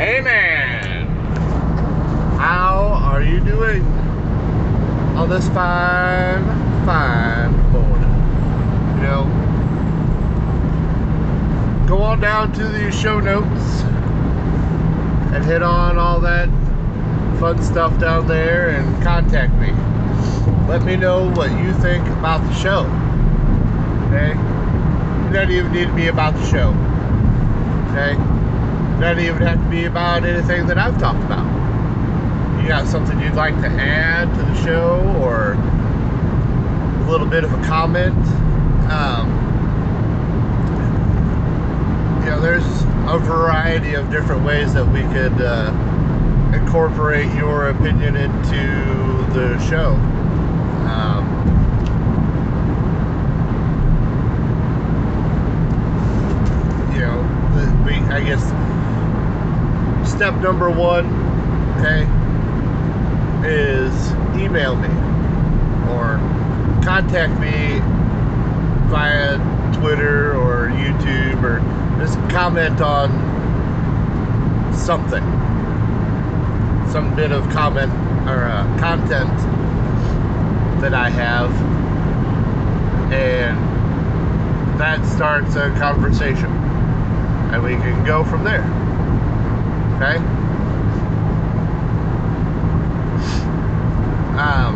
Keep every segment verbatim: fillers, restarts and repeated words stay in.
Hey man, how are you doing on this fine, fine morning? You know, go on down to the show notes and hit on all that fun stuff down there and contact me. Let me know what you think about the show. Okay? It doesn't even need to be about the show. Okay? It doesn't even have to be about anything that I've talked about. You got something you'd like to add to the show, or a little bit of a comment? Um, you know, there's a variety of different ways that we could uh, incorporate your opinion into the show. Um, you know, we, I guess step number one, okay, is email me or contact me via Twitter or YouTube, or just comment on something, some bit of comment or uh, content that I have, and that starts a conversation, and we can go from there. Okay? Um,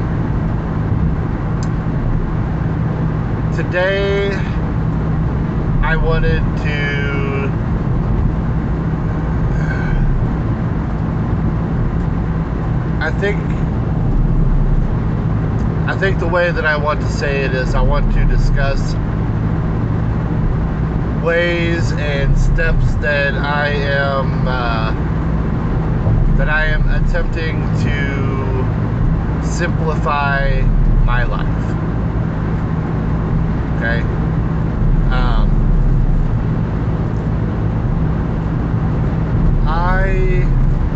today I wanted to I think I think the way that I want to say it is I want to discuss ways and steps that I am uh, that I am attempting to simplify my life. Okay? Um, I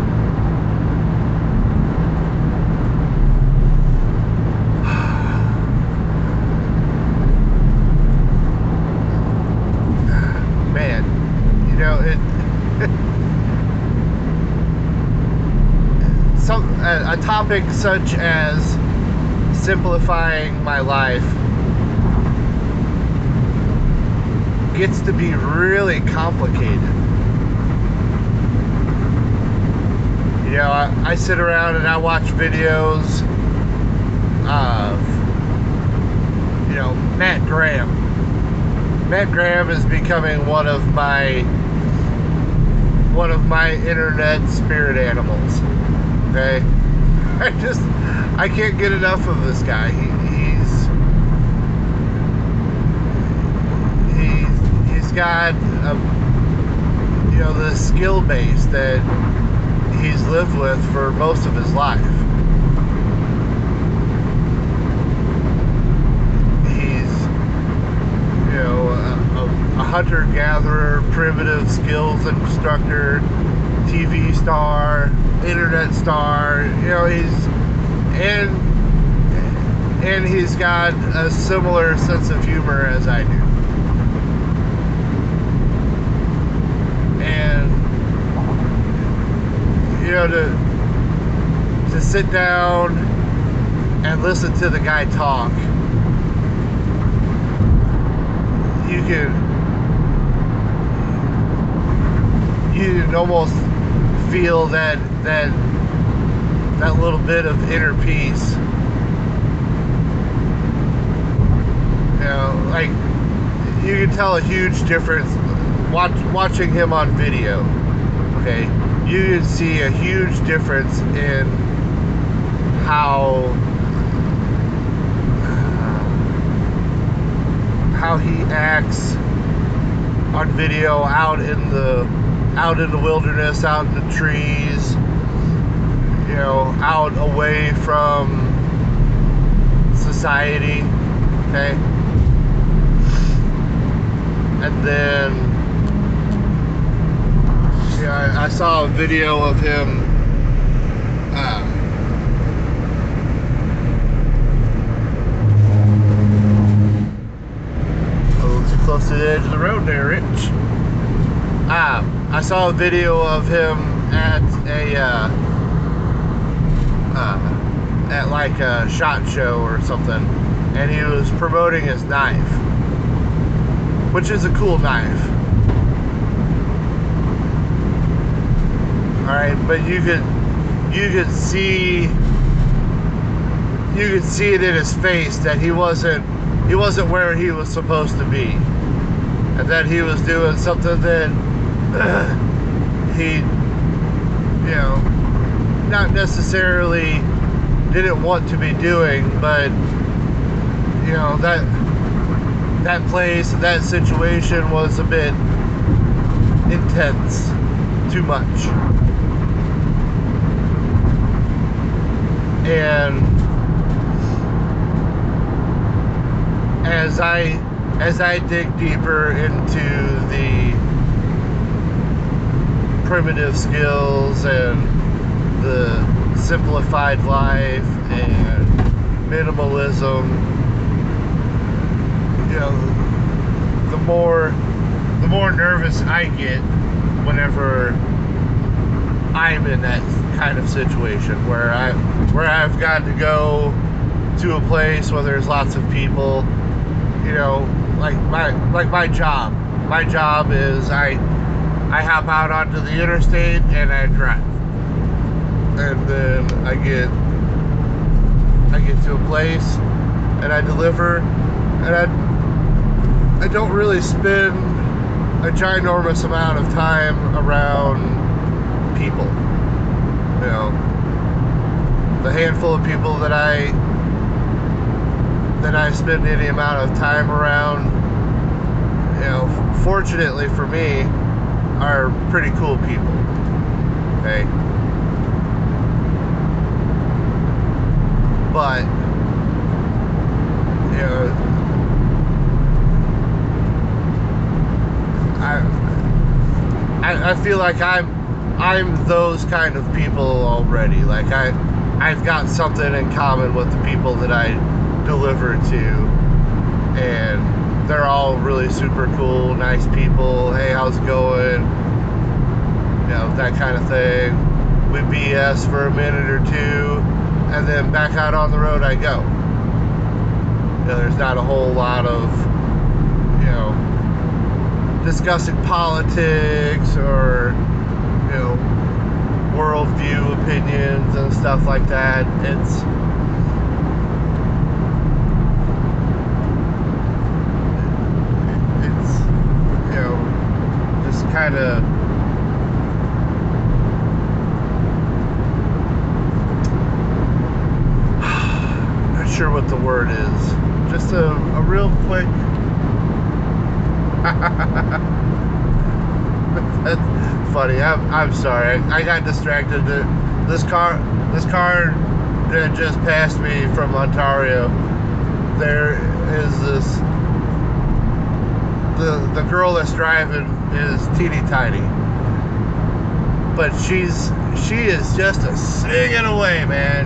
a topic such as simplifying my life gets to be really complicated. You know, I, I sit around and I watch videos of, you know, Matt Graham. Matt Graham is becoming one of my one of my internet spirit animals. Okay? I just, I can't get enough of this guy. He, he's, he's, he's got, a, you know, the skill base that he's lived with for most of his life. He's, you know, a, a hunter-gatherer, primitive skills instructor, T V star, internet star, you know, he's and and he's got a similar sense of humor as I do. And you know, to to sit down and listen to the guy talk, you can you can almost feel that that that little bit of inner peace. You know, like, you can tell a huge difference watch, watching him on video. Okay, you can see a huge difference in how uh, how he acts on video out in the out in the wilderness, out in the trees, you know, out away from society, okay? And then, you know, I, I saw a video of him, uh, a little too close to the edge of the road there, Rich. Ah, I saw a video of him at a uh, uh, at like a SHOT Show or something, and he was promoting his knife, which is a cool knife. All right, but you could you could see you could see it in his face that he wasn't he wasn't where he was supposed to be, and that he was doing something that uh, he, you know, not necessarily didn't want to be doing, but you know, that that place, that situation was a bit intense, too much. And as I as I dig deeper into the primitive skills and the simplified life and minimalism, you know, the more the more nervous I get whenever I'm in that kind of situation where I where I've got to go to a place where there's lots of people. You know, like my like my job. My job is I I hop out onto the interstate and I drive, and then I get I get to a place and I deliver, and I I don't really spend a ginormous amount of time around people. You know, the handful of people that I that I spend any amount of time around, you know, fortunately for me, are pretty cool people. Okay, but you know, I I, I feel like I'm I'm those kind of people already. Like I I've got something in common with the people that I deliver to, and they're all really super cool, nice people. Hey, how's it going? You know, that kind of thing. We B S for a minute or two, and then back out on the road I go. You know, there's not a whole lot of, you know, discussing politics or, you know, worldview opinions and stuff like that. It's kind of not sure what the word is. Just a, a real quick that's funny. I'm, I'm sorry. I, I got distracted. This car this car that just passed me from Ontario, there is this the the girl that's driving is teeny tiny, but she's she is just a singing away, man.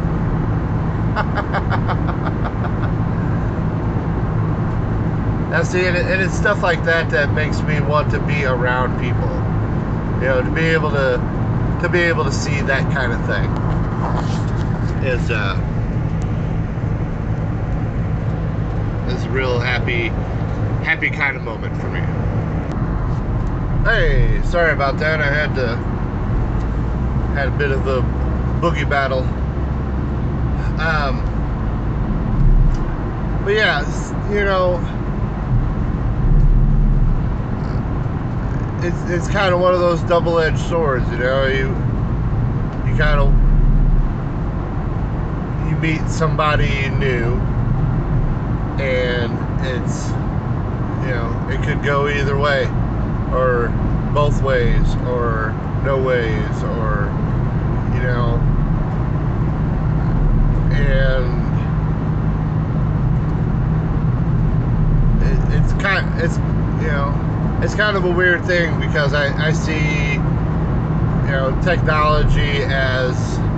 Now see, and, it, and it's stuff like that that makes me want to be around people. You know, to be able to to be able to see that kind of thing is uh is a real happy happy kind of moment for me. Hey, sorry about that. I had to had a bit of a boogie battle. Um, but yeah, you know, it's it's kind of one of those double-edged swords. You know, you you kind of you meet somebody new, and it's, you know, it could go either way, or both ways, or no ways, or, you know, and it, it's kind of, it's, you know, it's kind of a weird thing, because I, I see, you know, technology as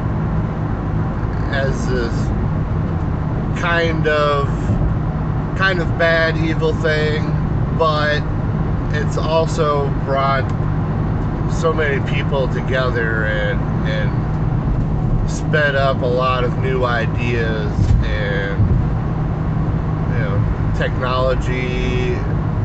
as this kind of kind of bad, evil thing, but it's also brought so many people together and and sped up a lot of new ideas and, you know, technology.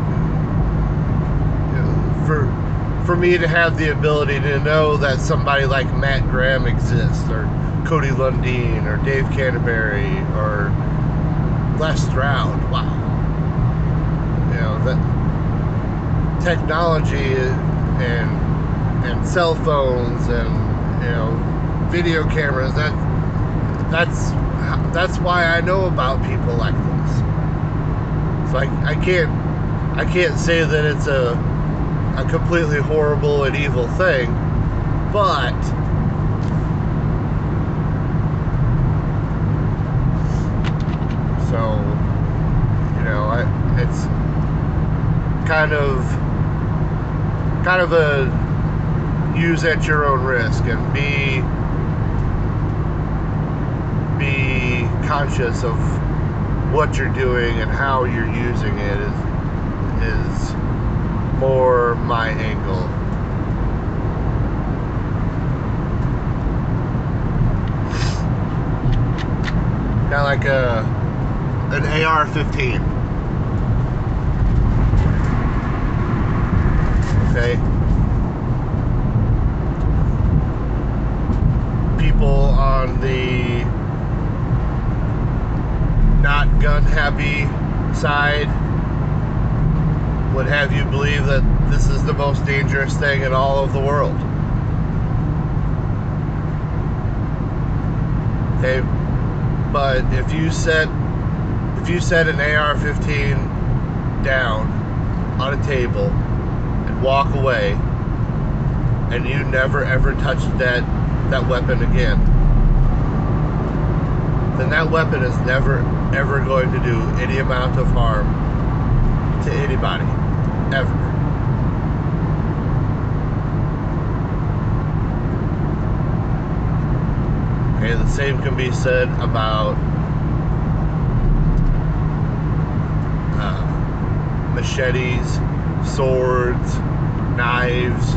You know, for for me to have the ability to know that somebody like Matt Graham exists, or Cody Lundin, or Dave Canterbury, or Les Stroud. Wow. You know, that technology and and cell phones and, you know, video cameras, that that's that's why I know about people like this. So I, I can't I can't say that it's a a completely horrible and evil thing, but so, you know, I, it's kind of kind of a use at your own risk, and be be conscious of what you're doing and how you're using it is is more my angle. Kind of like a an A R fifteen. Okay. People on the not gun happy side would have you believe that this is the most dangerous thing in all of the world. Okay, but if you set if you set an A R fifteen down on a table and walk away, and you never ever touch that that weapon again, then that weapon is never ever going to do any amount of harm to anybody, ever. Okay, the same can be said about uh, machetes, swords, knives,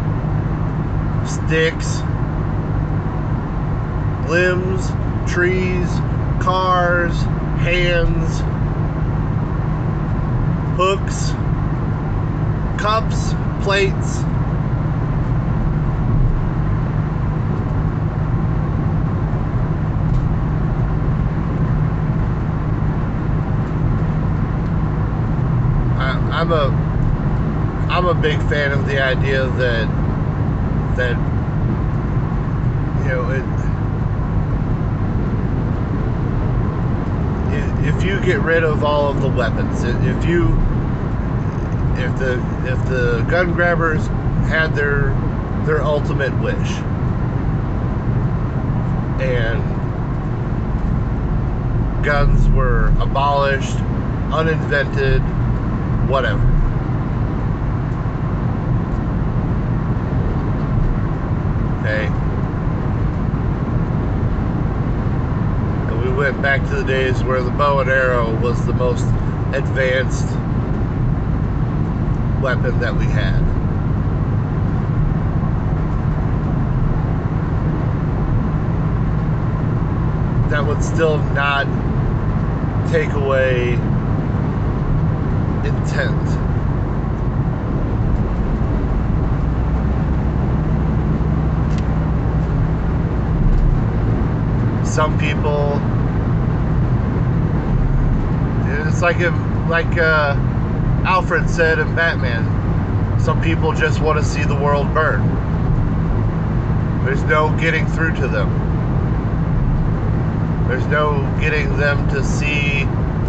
sticks, limbs, trees, cars, hands, hooks, cups, plates. I, I'm a I'm a big fan of the idea that that you know it. If you get rid of all of the weapons, if you, if the if the gun grabbers had their their ultimate wish, and guns were abolished, uninvented, whatever. Okay. Went back to the days where the bow and arrow was the most advanced weapon that we had. That would still not take away intent. Some people, it's like if, like uh, Alfred said in Batman, some people just want to see the world burn. There's no getting through to them. There's no getting them to see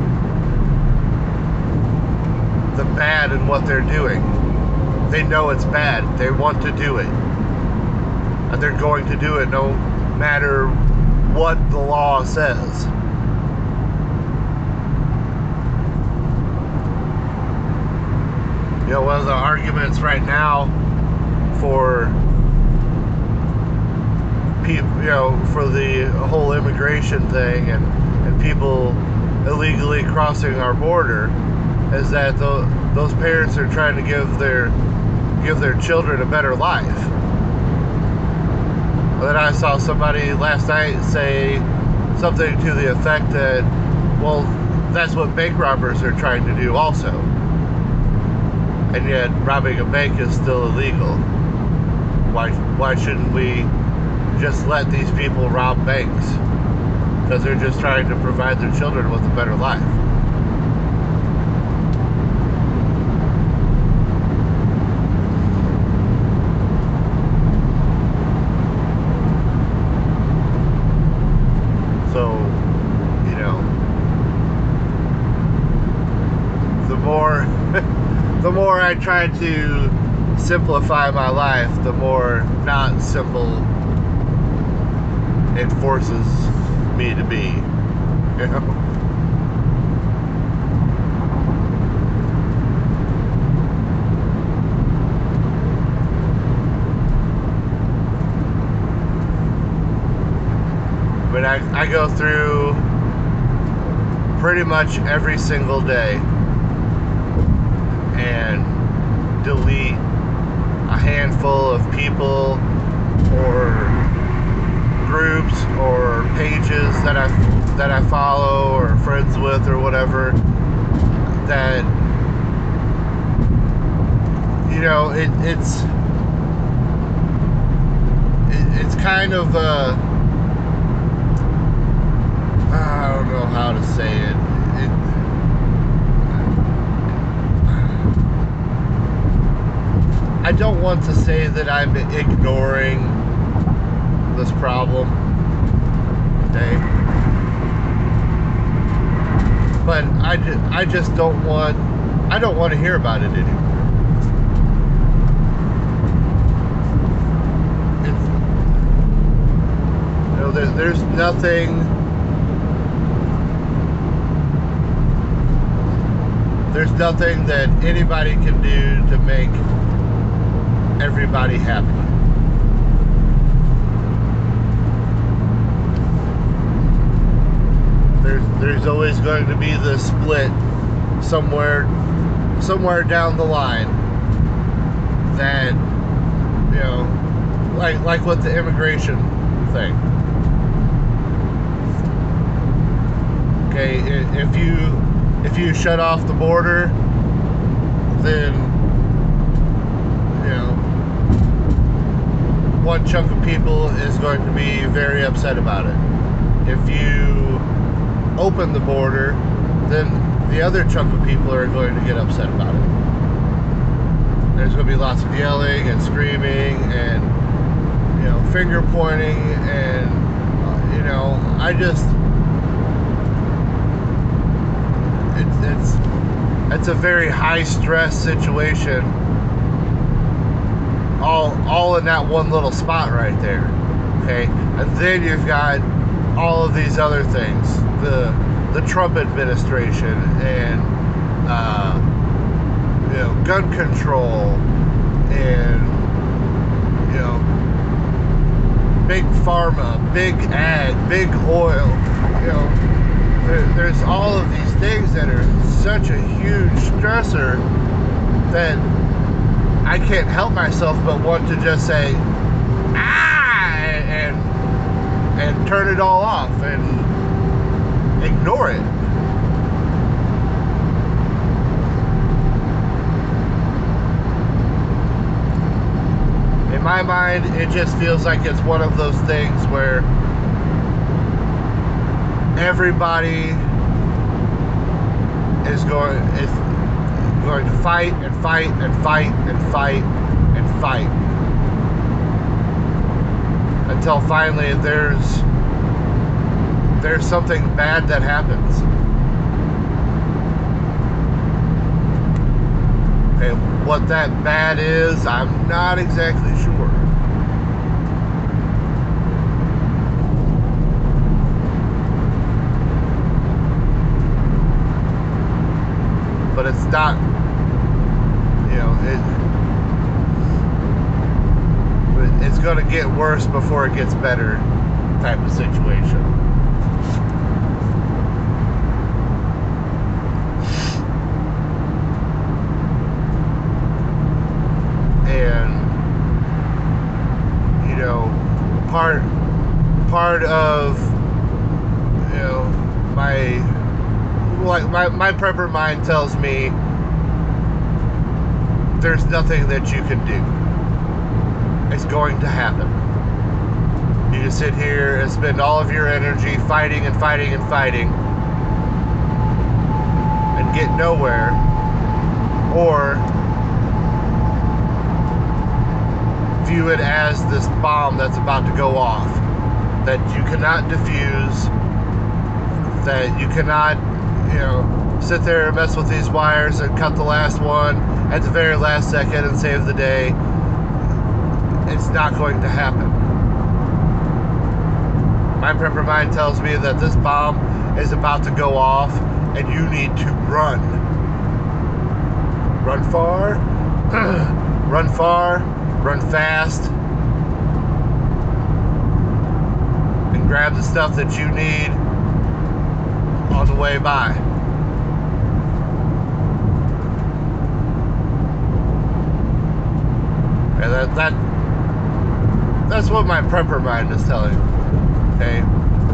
the bad in what they're doing. They know it's bad. They want to do it. And they're going to do it no matter what the law says. You know, one of the arguments right now for people, you know, for the whole immigration thing and, and people illegally crossing our border is that the, those parents are trying to give their give their children a better life. And then I saw somebody last night say something to the effect that, well, that's what bank robbers are trying to do also. And yet robbing a bank is still illegal. Why, why shouldn't we just let these people rob banks? Because they're just trying to provide their children with a better life. So, you know, the more the more I try to simplify my life, the more not simple it forces me to be, you know. But I, I go through pretty much every single day and delete a handful of people or groups or pages that I that I follow or friends with or whatever, that, you know, it, it's it, it's kind of a, I don't know how to say it. it I don't want to say that I'm ignoring this problem, okay? But I, ju I just don't want, I don't want to hear about it anymore. It's, you know, there, there's nothing, there's nothing that anybody can do to make everybody happy. There's there's always going to be the split somewhere somewhere down the line that, you know, like like with the immigration thing. Okay, if you if you shut off the border, then, you know, one chunk of people is going to be very upset about it. If you open the border, then the other chunk of people are going to get upset about it. There's going to be lots of yelling and screaming and, you know, finger pointing and, uh, you know, I just, it's, it's, it's a very high stress situation, all, all in that one little spot right there, okay? And then you've got all of these other things, the the Trump administration and uh, you know, gun control and, you know, big pharma, big ag, big oil. You know, there, there's all of these things that are such a huge stressor that I can't help myself but want to just say, ah, and and turn it all off and ignore it. In my mind, it just feels like it's one of those things where everybody is going is going to fight and fight and fight and fight and fight until finally there's there's something bad that happens. Okay, what that bad is, I'm not exactly sure. But it's not, you know, it, it's going to get worse before it gets better type of situation. part part of, you know, my like my, my prepper mind tells me there's nothing that you can do. It's going to happen. You can sit here and spend all of your energy fighting and fighting and fighting and get nowhere, or view it as this bomb that's about to go off, that you cannot defuse, that you cannot, you know, sit there and mess with these wires and cut the last one at the very last second and save the day. It's not going to happen. My prepper mind tells me that this bomb is about to go off and you need to run. Run far, run far, run fast, and grab the stuff that you need on the way by. And that, that that's what my prepper mind is telling me. Okay.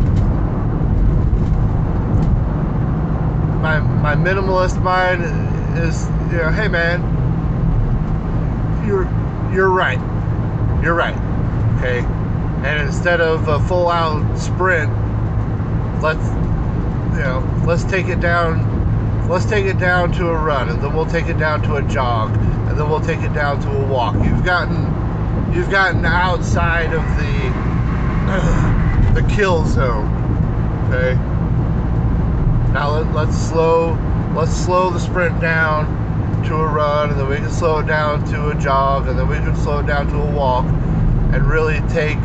My my minimalist mind is, you know, hey man, you're you're right. You're right. Okay. And instead of a full out sprint, let's you know, let's take it down let's take it down to a run, and then we'll take it down to a jog, and then we'll take it down to a walk. You've gotten you've gotten outside of the uh, the kill zone. Okay. Now let, let's slow let's slow the sprint down to a run, and then we can slow it down to a jog, and then we can slow it down to a walk, and really take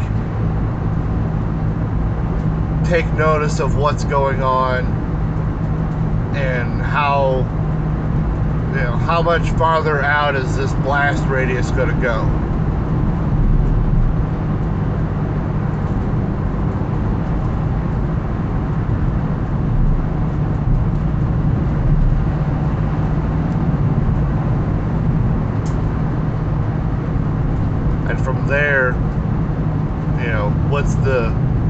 take notice of what's going on and how, you know, how much farther out is this blast radius going to go. And from there, you know, what's the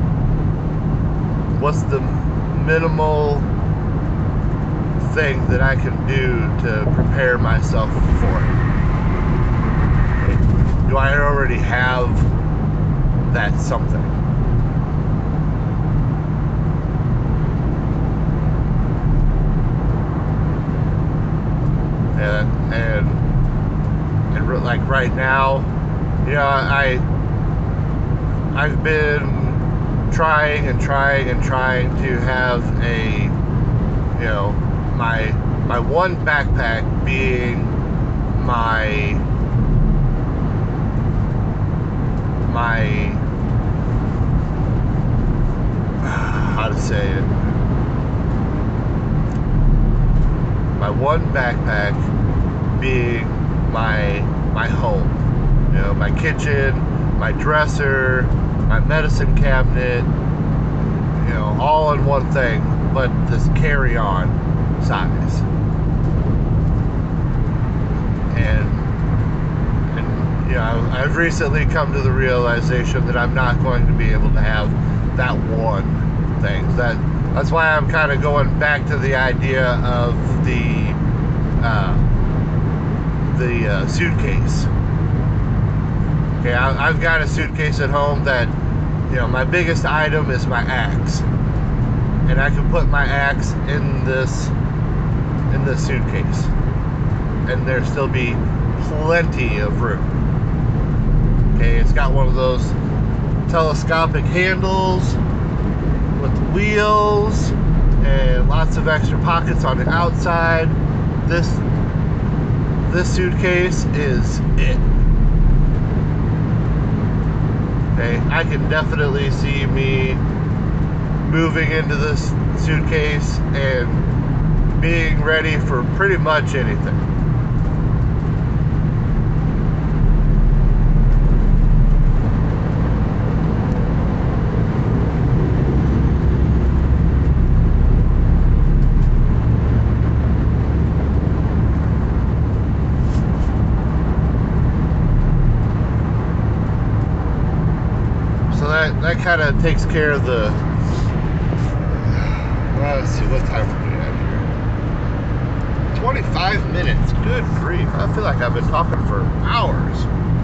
what's the minimal thing that I can do to prepare myself for it? Do I already have that something? And and and like right now, you know, I I've been trying and trying and trying to have a, you know, my my one backpack being my my how to say it my one backpack being my my home, you know, my kitchen, my dresser, my medicine cabinet, you know, all in one thing, but this carry-on size. And, and you know, I've recently come to the realization that I'm not going to be able to have that one thing. That that's why I'm kind of going back to the idea of the uh, the uh, suitcase. Okay, I, I've got a suitcase at home that, you know, my biggest item is my axe, and I can put my axe in this in this suitcase, and there still be plenty of room. Okay, it's got one of those telescopic handles with wheels and lots of extra pockets on the outside. This this suitcase is it. Okay, I can definitely see me moving into this suitcase and being ready for pretty much anything. that that kind of takes care of the. Well, let's see, what time are we at here? twenty-five minutes. Good grief! I feel like I've been talking for hours.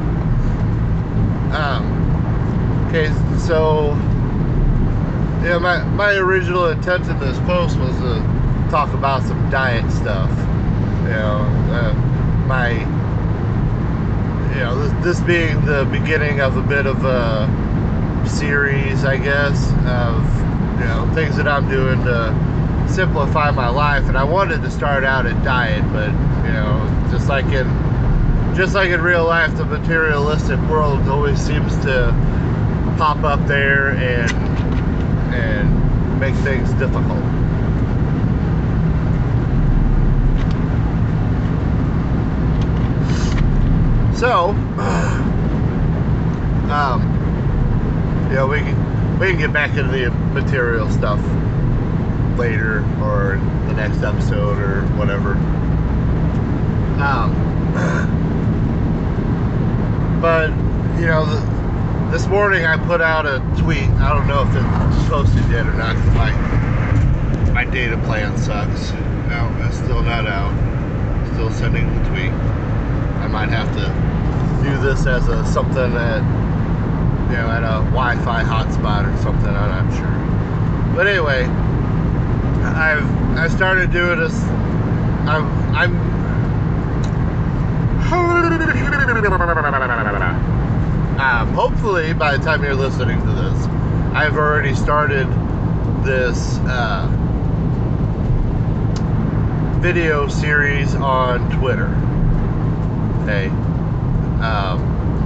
Um. Okay, so yeah, my my original intent in this post was to talk about some diet stuff. You know, uh, my you know this, this being the beginning of a bit of a series, I guess, of you know things that I'm doing to simplify my life. And I wanted to start out at diet, but you know, just like in just like in real life, the materialistic world always seems to pop up there and and make things difficult. So, um, you know, we can we can get back into the material stuff later or the next episode or whatever. Um, but you know, the, this morning I put out a tweet. I don't know if it's posted yet or not because my my data plan sucks. No, it's still not out. Still sending the tweet. I might have to do this as a something at you know at a Wi-Fi hotspot or something. I'm not sure. But anyway, I've I started doing this. I'm I'm. Um, hopefully, by the time you're listening to this, I've already started this uh, video series on Twitter. Okay, um,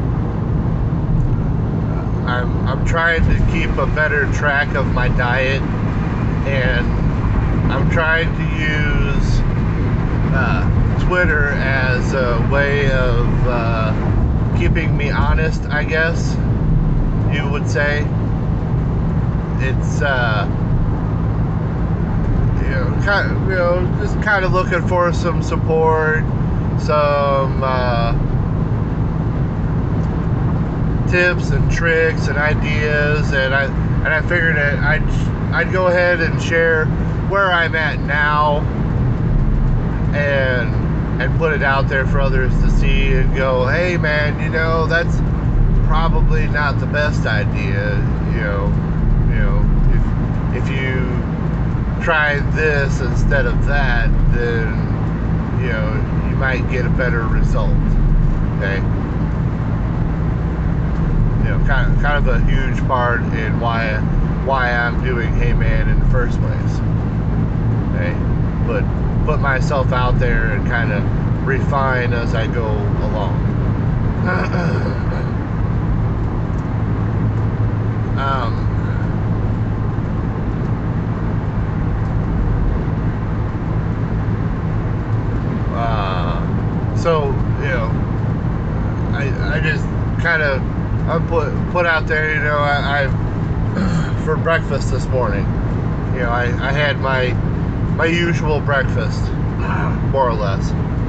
I'm I'm trying to keep a better track of my diet, and I'm trying to use uh, Twitter as a way of uh, keeping me honest, I guess you would say. It's uh, you know, kind of, you know, just kind of looking for some support, some uh, tips and tricks and ideas, and I and I figured that I'd I'd go ahead and share where I'm at now, and and put it out there for others to see and go, hey man, you know, that's probably not the best idea. You know, you know, if if you try this instead of that, then you know you might get a better result. Okay, you know, kind of kind of a huge part in why why I'm doing Hey Man in the first place. Okay, but put myself out there and kind of refine as I go along. um, uh, so you know, I I just kind of I put put out there. You know, I, I for breakfast this morning. You know, I I had my my usual breakfast, more or less.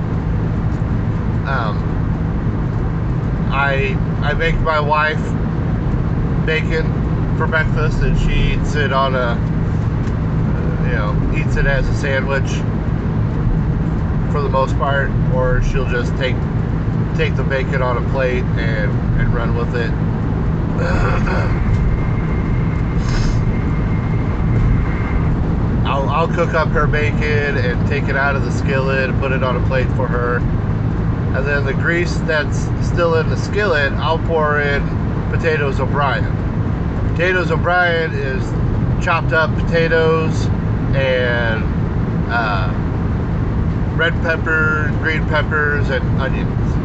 Um, I I make my wife bacon for breakfast, and she eats it on a, you know, eats it as a sandwich for the most part, or she'll just take take the bacon on a plate and and run with it. I'll, I'll cook up her bacon and take it out of the skillet and put it on a plate for her. And then the grease that's still in the skillet, I'll pour in potatoes O'Brien. Potatoes O'Brien is chopped up potatoes and uh, red pepper, green peppers, and onions.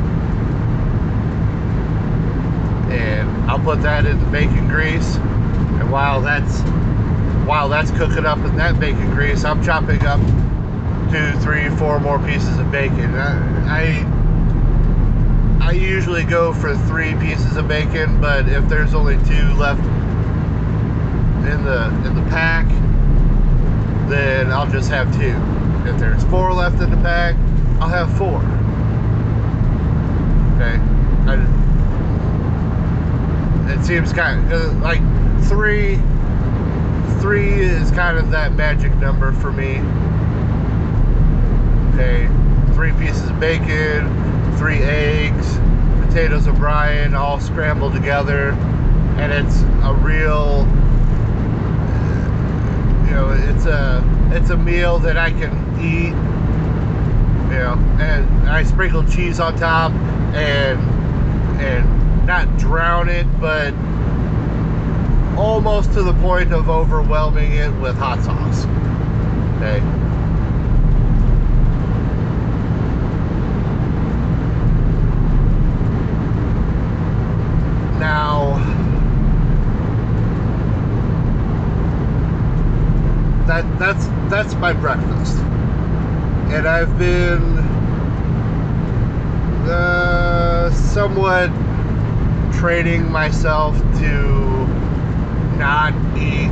And I'll put that in the bacon grease. And while that's While that's cooking up in that bacon grease, I'm chopping up two, three, four more pieces of bacon. I, I, I usually go for three pieces of bacon, but if there's only two left in the in the pack, then I'll just have two. If there's four left in the pack, I'll have four. Okay, I, it seems kind of like three. Three is kind of that magic number for me. Okay, three pieces of bacon, three eggs, potatoes O'Brien, all scrambled together, and it's a real, you know, it's a it's a meal that I can eat. You know, and I sprinkle cheese on top, and and not drown it, but almost to the point of overwhelming it with hot sauce. Okay. Now, that that's that's my breakfast, and I've been uh, somewhat training myself to not eat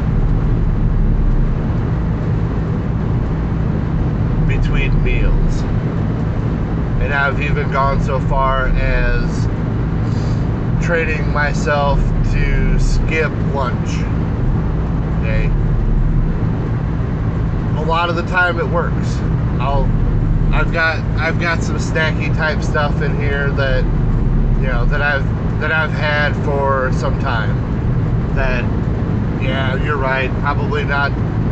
between meals, and I've even gone so far as training myself to skip lunch. Okay, a lot of the time it works. I'll I've got I've got some snacky type stuff in here that you know that I've that I've had for some time. That, yeah, you're right, probably not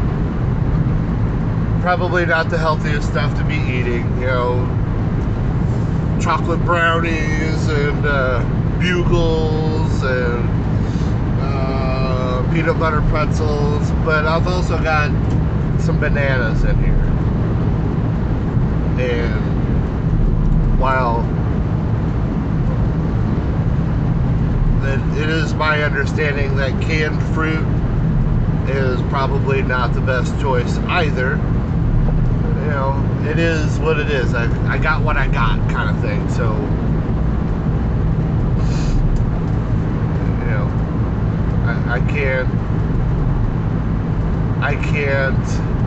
probably not the healthiest stuff to be eating. You know, chocolate brownies and uh, bugles and uh, peanut butter pretzels, but I've also got some bananas in here. And while it is my understanding that canned fruit is probably not the best choice either, you know, it is what it is. I, I got what I got kind of thing. So, you know, I, I can't I can't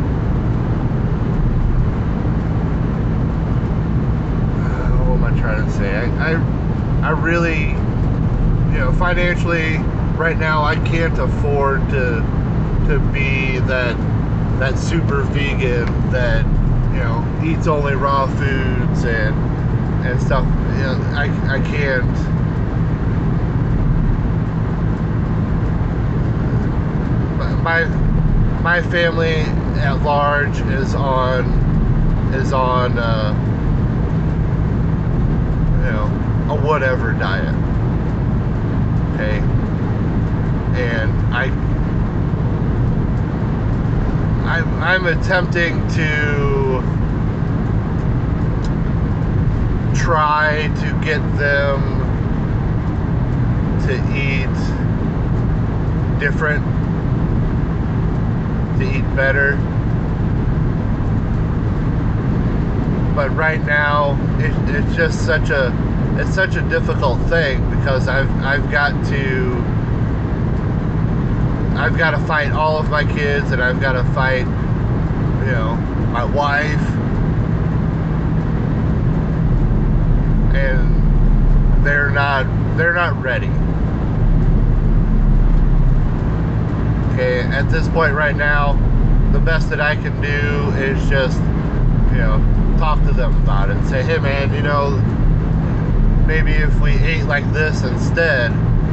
uh, what am I trying to say? I, I, I really, you know, financially, right now, I can't afford to to be that that super vegan that, you know, eats only raw foods and and stuff. You know, I I can't. My my family at large is on is on uh, you know, a whatever diet. Okay, and I, I'm, I'm attempting to try to get them to eat different, to eat better. But right now, it, it's just such a it's such a difficult thing because I've I've got to I've got to fight all of my kids, and I've got to fight, you know, my wife, and they're not they're not ready. Okay, at this point right now, the best that I can do is just, you know, talk to them about it and say, hey man, you know, maybe if we ate like this instead,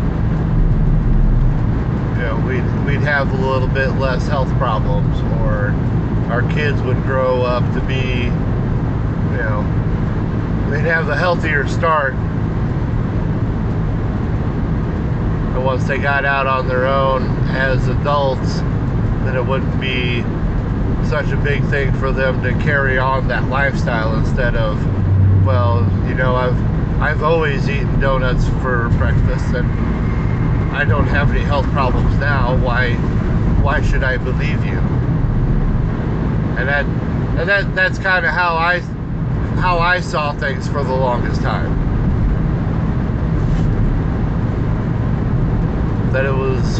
you know, we'd, we'd have a little bit less health problems, or our kids would grow up to be, you know, they'd have a healthier start. And once they got out on their own as adults, then it wouldn't be such a big thing for them to carry on that lifestyle instead of, well, you know, I've I've always eaten donuts for breakfast and I don't have any health problems now. Why why should I believe you? And that and that that's kind of how I how I saw things for the longest time. That it was,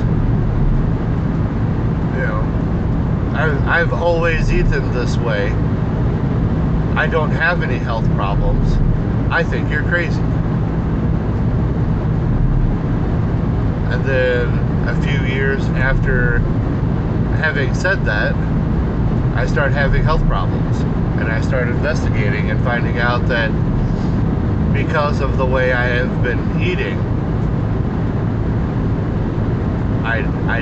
you know, I've, I've always eaten this way. I don't have any health problems. I think you're crazy. And then a few years after having said that, I started having health problems. And I started investigating and finding out that because of the way I have been eating, I, I,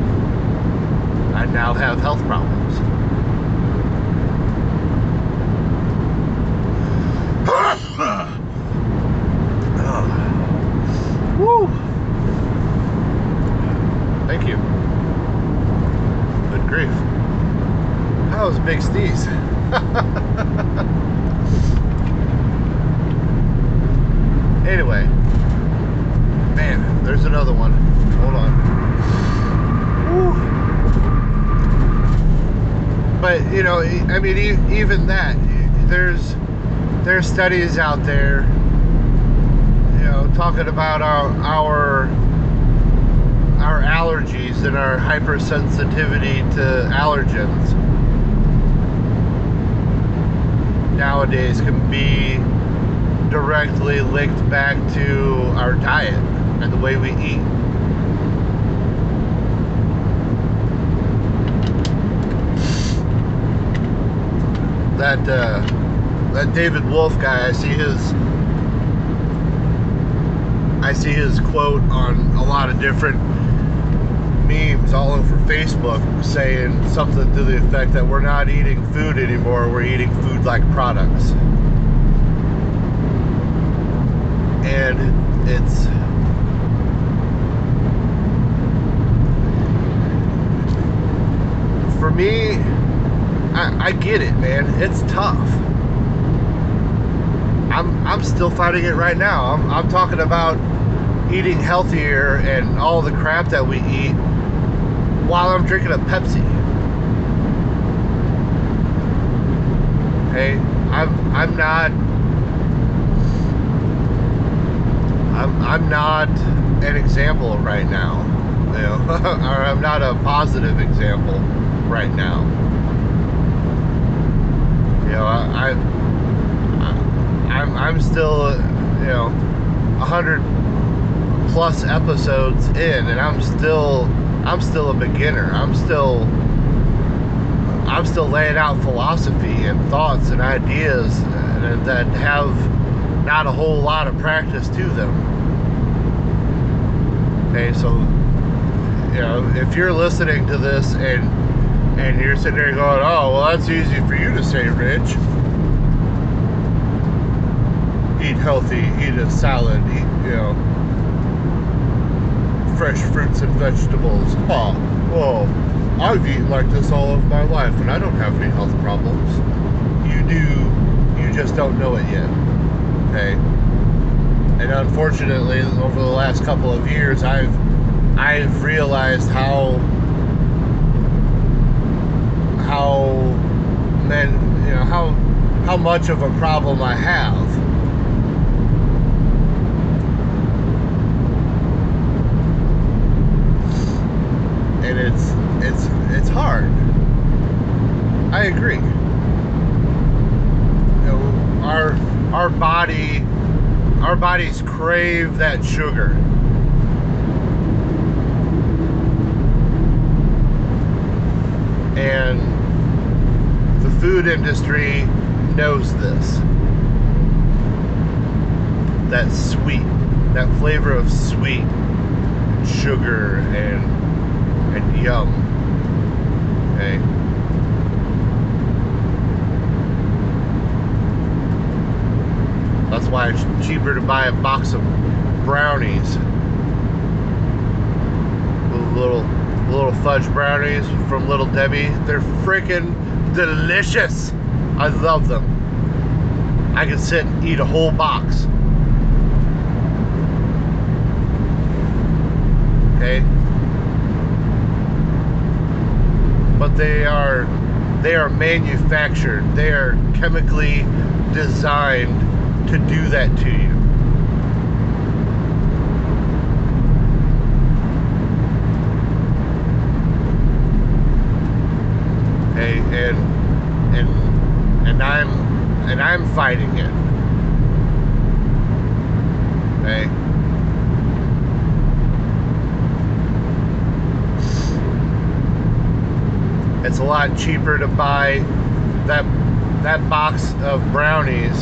I now have health problems. Oh. Woo! Thank you. Good grief. That was a big sneeze. Anyway, man, there's another one. Hold on. Woo. But you know, I mean, even that, there's there's studies out there, you know, talking about our our our allergies and our hypersensitivity to allergens nowadays can be directly linked back to our diet and the way we eat. That uh, that David Wolf guy, I see his I see his quote on a lot of different memes all over Facebook saying something to the effect that we're not eating food anymore, we're eating food-like products. And it's for me, I, I get it, man. It's tough. I'm I'm still fighting it right now. I'm I'm talking about eating healthier and all the crap that we eat while I'm drinking a Pepsi. Hey, I'm I'm not I'm I'm not an example right now, you know, or I'm not a positive example right now. You know, I, I I'm I'm still, you know, a hundred plus episodes in, and I'm still I'm still a beginner. I'm still I'm still laying out philosophy and thoughts and ideas that have not a whole lot of practice to them. Okay, so you know, if you're listening to this and and you're sitting there going, oh, well, that's easy for you to say, Rich. Eat healthy, eat a salad, eat, you know, fresh fruits and vegetables. Oh, whoa, I've eaten like this all of my life and I don't have any health problems. You do, you just don't know it yet. Okay? And unfortunately, over the last couple of years, I've I've realized how how men, you know, how how much of a problem I have. And it's it's it's hard. I agree. You know, our our body our bodies crave that sugar. And the food industry knows this. That sweet, that flavor of sweet, sugar, and and yum. Okay. That's why it's cheaper to buy a box of brownies. Little little fudge brownies from Little Debbie. They're freaking delicious. I love them. I can sit and eat a whole box. Okay? But they are they are manufactured. They are chemically designed to do that to you. Okay, and and and I'm and I'm fighting it. Okay. it's a lot cheaper to buy that that box of brownies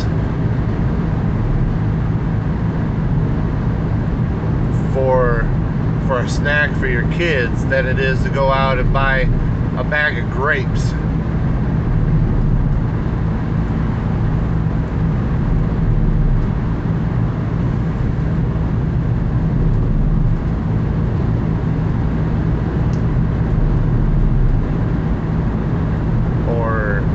for for a snack for your kids than it is to go out and buy a bag of grapes. Or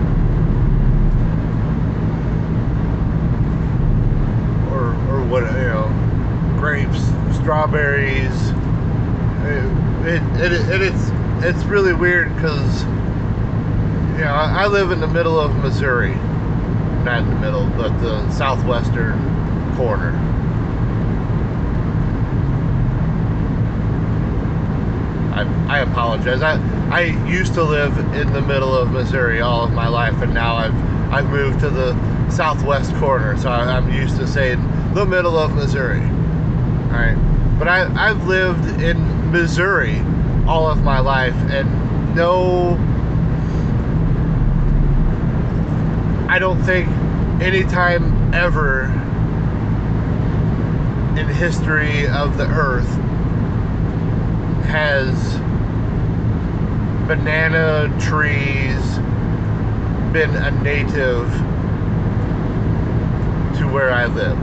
or or what, you know, grapes, strawberries. It, it, it, it's it's really weird because, you know, I live in the middle of Missouri, not in the middle, but the southwestern corner. I, I apologize. I I used to live in the middle of Missouri all of my life, and now I've I've moved to the southwest corner, so I, I'm used to saying the middle of Missouri. All right, but I I've lived in Missouri all of my life, and no, I don't think any time ever in history of the earth has banana trees been a native to where I live.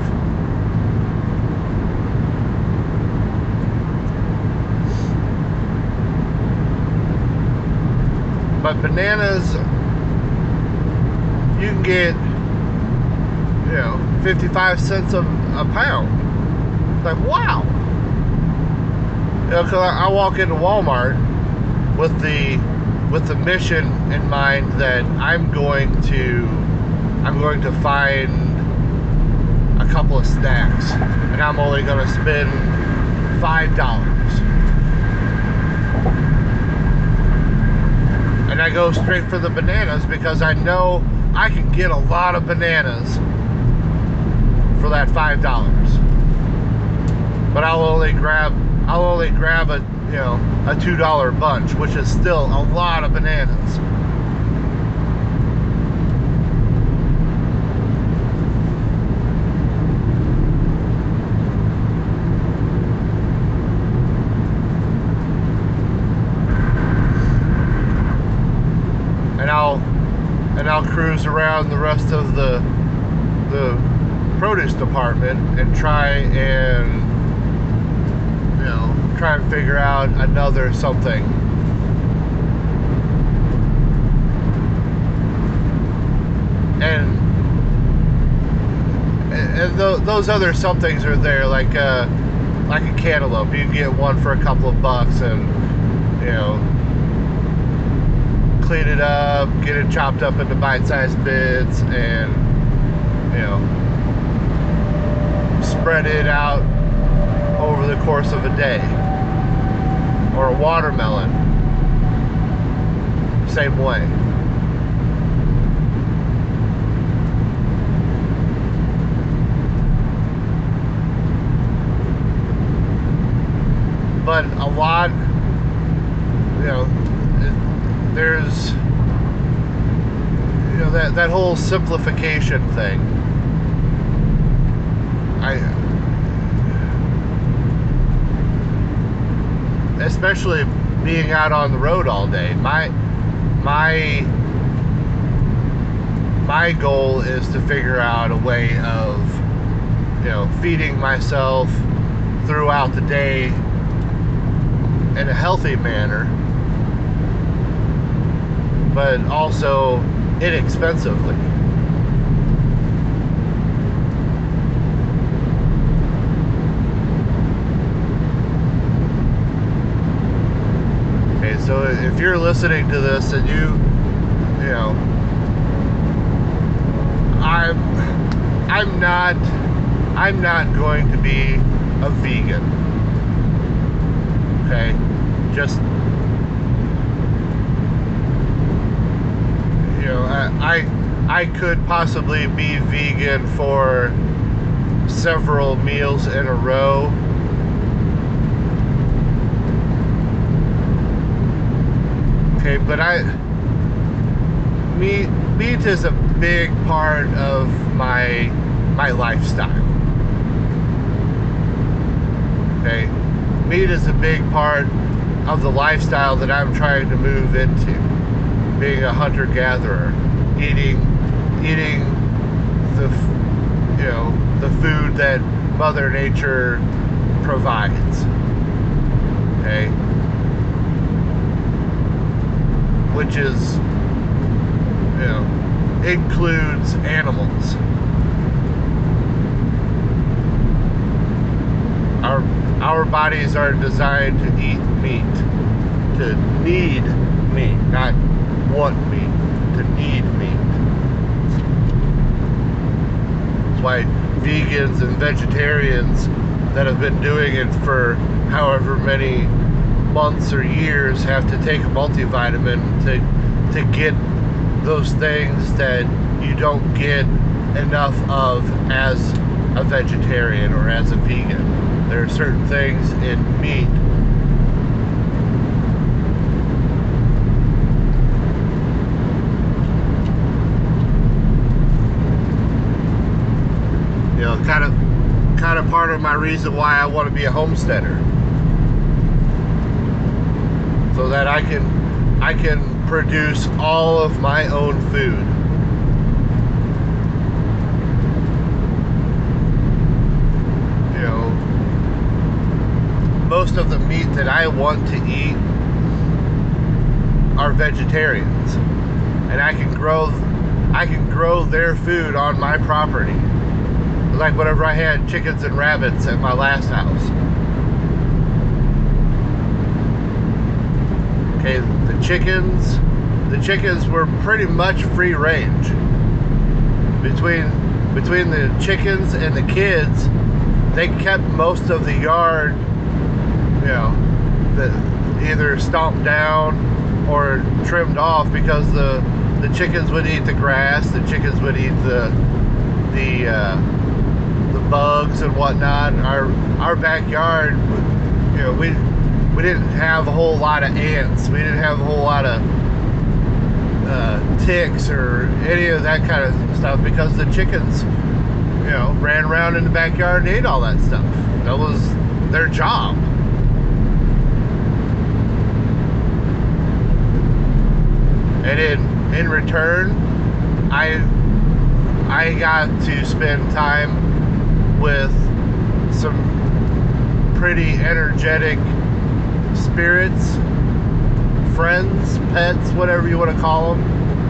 But bananas, you can get, you know, fifty-five cents a, a pound. Like, wow. You know, 'cause I, I walk into Walmart with the with the mission in mind that I'm going to I'm going to find a couple of snacks, and I'm only going to spend five dollars. And I go straight for the bananas because I know I can get a lot of bananas for that five dollars. But I'll only grab I'll only grab a you know a two dollar bunch, which is still a lot of bananas. And I'll and I'll cruise around the rest of the the produce department and try and you know try and figure out another something. And and th those other somethings are there, like uh like a cantaloupe. You can get one for a couple of bucks, and you know clean it up, get it chopped up into bite-sized bits, and you know spread it out over the course of a day. Or a watermelon, same way. But a lot, you know, there's, you know, that, that whole simplification thing. I, especially being out on the road all day, my, my, my goal is to figure out a way of, you know, feeding myself throughout the day in a healthy manner, but also inexpensively. Okay, so if you're listening to this and you, you know, I'm, I'm not, I'm not going to be a vegan. Okay, just, you know, I, I, I could possibly be vegan for several meals in a row. Okay, but I, meat meat is a big part of my my lifestyle. Okay, meat is a big part of the lifestyle that I'm trying to move into. Being a hunter-gatherer, eating eating the you know the food that Mother Nature provides. Okay, which is, you know, includes animals. Our our bodies are designed to eat meat, to need meat, not want meat, to need meat. That's why vegans and vegetarians that have been doing it for however many months or years have to take a multivitamin to to get those things that you don't get enough of as a vegetarian or as a vegan. There are certain things in meat you know kind of kind of part of my reason why I want to be a homesteader, so that I can I can produce all of my own food. You know, most of the meat that I want to eat are vegetarians, and I can grow I can grow their food on my property. Like whenever I had chickens and rabbits at my last house. Okay, the chickens, the chickens were pretty much free range. Between between the chickens and the kids, they kept most of the yard, you know, the, either stomped down or trimmed off, because the the chickens would eat the grass, the chickens would eat the the uh, the bugs and whatnot. Our our backyard, you know, we we didn't have a whole lot of ants. We didn't have a whole lot of uh, ticks or any of that kind of stuff, because the chickens, you know, ran around in the backyard and ate all that stuff. That was their job. And in in return, I I got to spend time with some pretty energetic spirits, friends, pets, whatever you want to call them.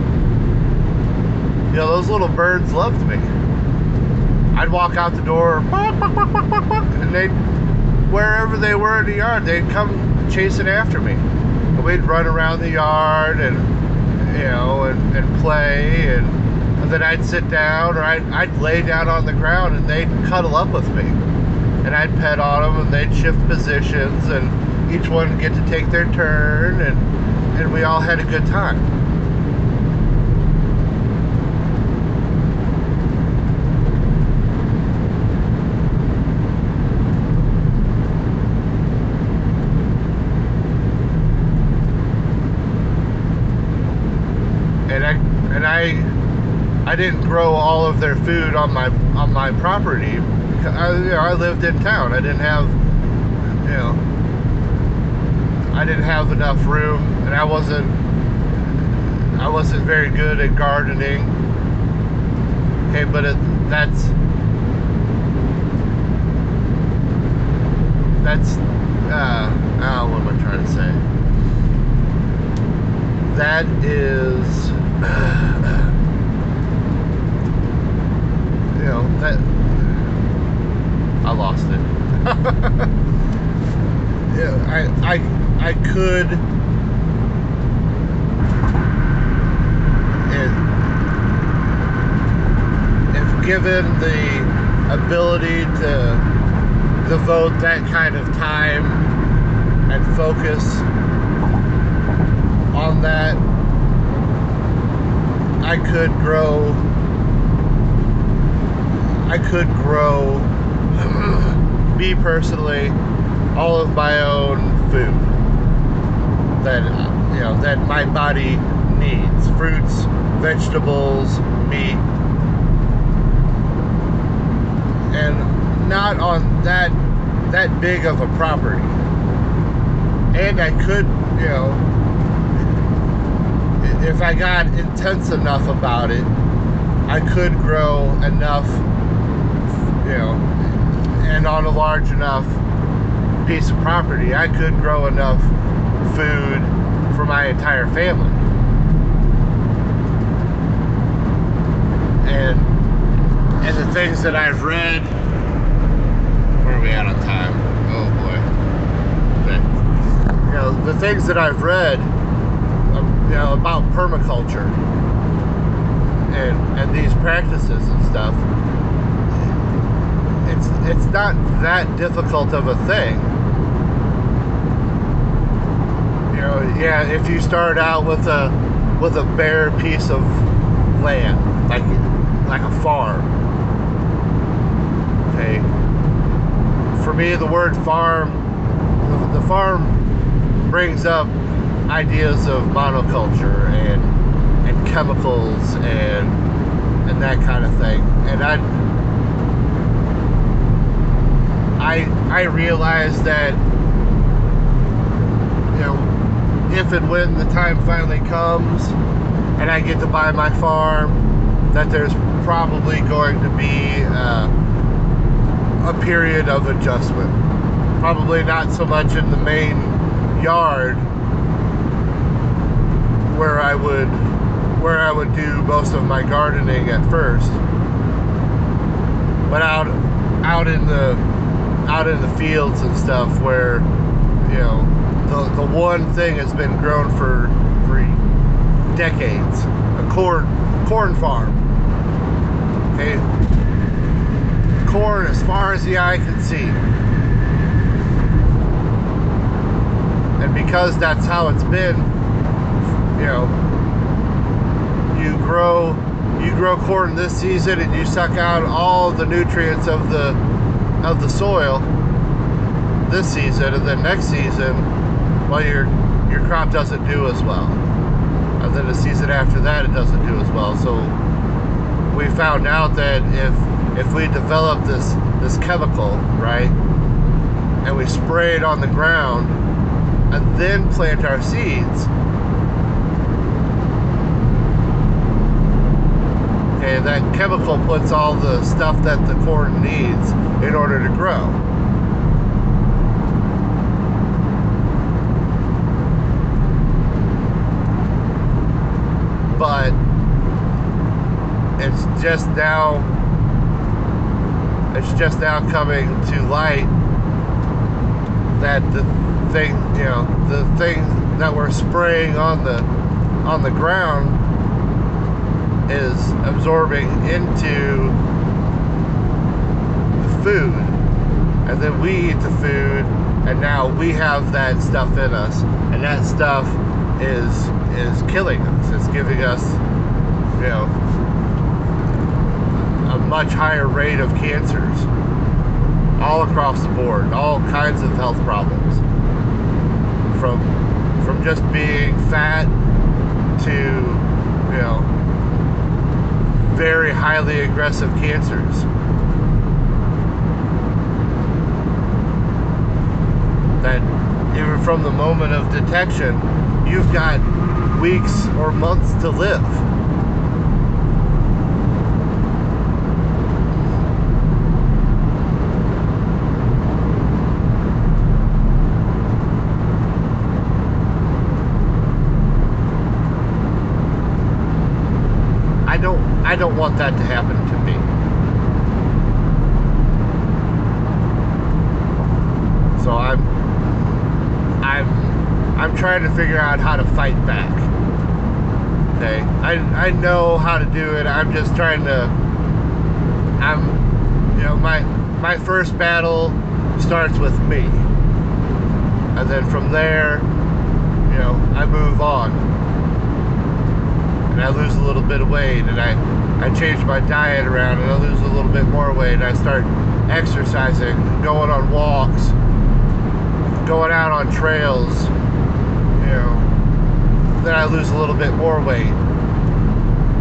You know, those little birds loved me. I'd walk out the door, and they'd, wherever they were in the yard, they'd come chasing after me. And we'd run around the yard and, you know, and, and play, and, and then I'd sit down, or I'd, I'd lay down on the ground and they'd cuddle up with me. And I'd pet on them, and they'd shift positions, and each one would get to take their turn, and, and we all had a good time. And I and I I didn't grow all of their food on my on my property. I, you know, I lived in town. I didn't have, you know, I didn't have enough room, and I wasn't I wasn't very good at gardening. Okay, but it, that's that's uh, oh, what am I trying to say? That is, you know, that I lost it. Yeah, I I I could, if, if given the ability to devote that kind of time and focus on that, I could grow I could grow me personally all of my own food that, you know, that my body needs. Fruits, vegetables, meat, and not on that that big of a property. And I could, you know, if I got intense enough about it, I could grow enough, you know, and on a large enough piece of property, I could grow enough food for my entire family. And and the things that I've read, where are we at on time? Oh boy. Okay. You know, the things that I've read, um, you know, about permaculture and and these practices and stuff, it's it's not that difficult of a thing. You know, yeah, if you start out with a with a bare piece of land, like like a farm. Okay. For me, the word farm, the, the farm brings up ideas of monoculture and and chemicals and and that kind of thing. And I I I realize that, you know, if and when the time finally comes and I get to buy my farm, that there's probably going to be uh, a period of adjustment. Probably not so much in the main yard where I would where I would do most of my gardening at first, but out out in the out in the fields and stuff where, you know, the the one thing has been grown for for decades, a corn corn farm. Okay, corn as far as the eye can see, and because that's how it's been, you know, you grow you grow corn this season and you suck out all the nutrients of the of the soil this season, and then next season, well, your your crop doesn't do as well, and then the season after that it doesn't do as well. So we found out that if if we develop this this chemical, right, and we spray it on the ground and then plant our seeds, okay, that chemical puts all the stuff that the corn needs in order to grow. But it's just now it's just now coming to light that the thing, you know, the thing that we're spraying on the on the ground is absorbing into the food, and then we eat the food, and now we have that stuff in us, and that stuff is is killing us. It's giving us, you know, a much higher rate of cancers all across the board, all kinds of health problems, from from just being fat to, you know, very highly aggressive cancers. That even from the moment of detection, you've got weeks or months to live. I don't I don't want that to happen to me. So I'm I'm I'm trying to figure out how to fight back. Okay, I I know how to do it. I'm just trying to. I'm, you know, my my first battle starts with me, and then from there, you know, I move on, and I lose a little bit of weight, and I I change my diet around, and I lose a little bit more weight, and I start exercising, going on walks, going out on trails, you know, then I lose a little bit more weight.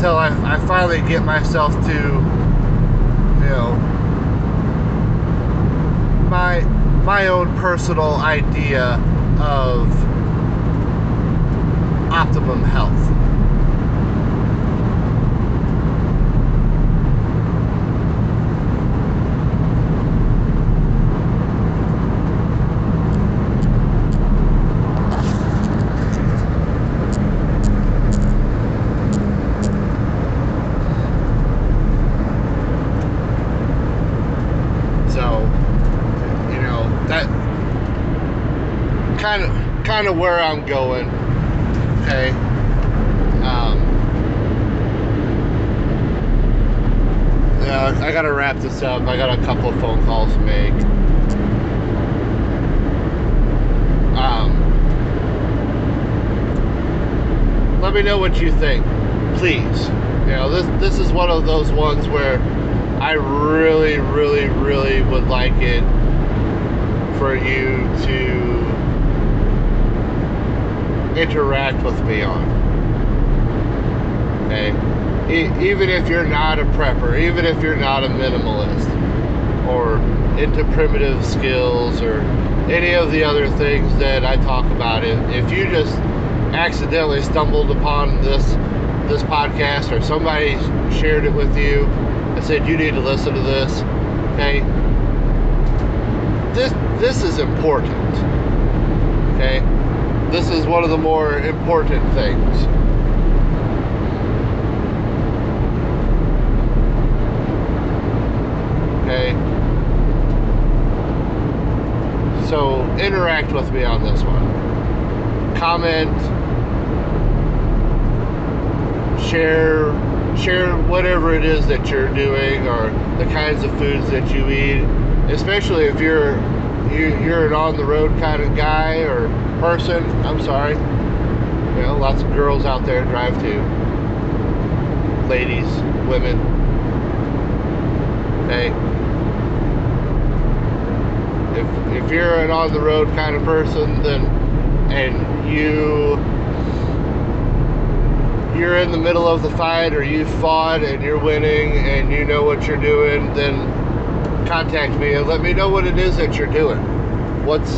until I, I finally get myself to, you know, my my own personal idea of optimum health. Kind of, kind of where I'm going. Okay. Um, yeah, I gotta wrap this up. I got a couple of phone calls to make. Um, let me know what you think, please. You know, this this is one of those ones where I really, really, really would like it for you to interact with me on. Okay? E- even if you're not a prepper, even if you're not a minimalist, or into primitive skills, or any of the other things that I talk about, if, if you just accidentally stumbled upon this this podcast, or somebody shared it with you and said you need to listen to this, okay? This this is important. Okay? This is one of the more important things. Okay? So, interact with me on this one. Comment, share, share whatever it is that you're doing, or the kinds of foods that you eat, especially if you're you, you're an on-the-road kind of guy or person. I'm sorry. You know, lots of girls out there drive too. Ladies, women. Okay. If if you're an on-the-road kind of person, then and you you're in the middle of the fight, or you fought and you're winning and you know what you're doing, then contact me and let me know what it is that you're doing. What's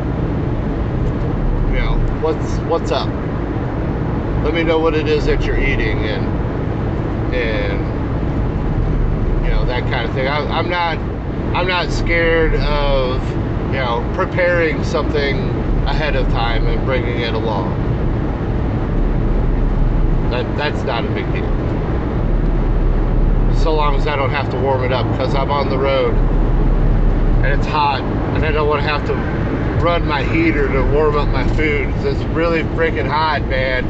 you know, what's what's up? Let me know what it is that you're eating, and and you know, that kind of thing. I, I'm not I'm not scared of, you know, preparing something ahead of time and bringing it along. That that's not a big deal. So long as I don't have to warm it up, because I'm on the road and it's hot and I don't want to have to run my heater to warm up my food. It's really freaking hot, man.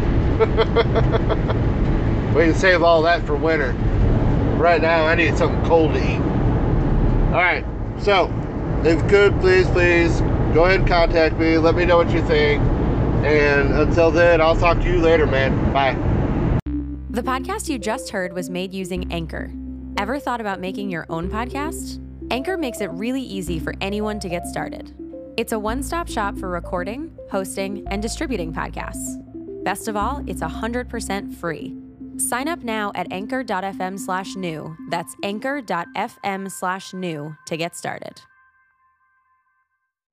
We can save all that for winter. Right now I need something cold to eat. Alright, so if you could, please, please go ahead and contact me. Let me know what you think. And until then, I'll talk to you later, man. Bye. The podcast you just heard was made using Anchor. Ever thought about making your own podcast? Anchor makes it really easy for anyone to get started. It's a one-stop shop for recording, hosting, and distributing podcasts. Best of all, it's one hundred percent free. Sign up now at anchor.fm slash new. That's anchor.fm slash new to get started.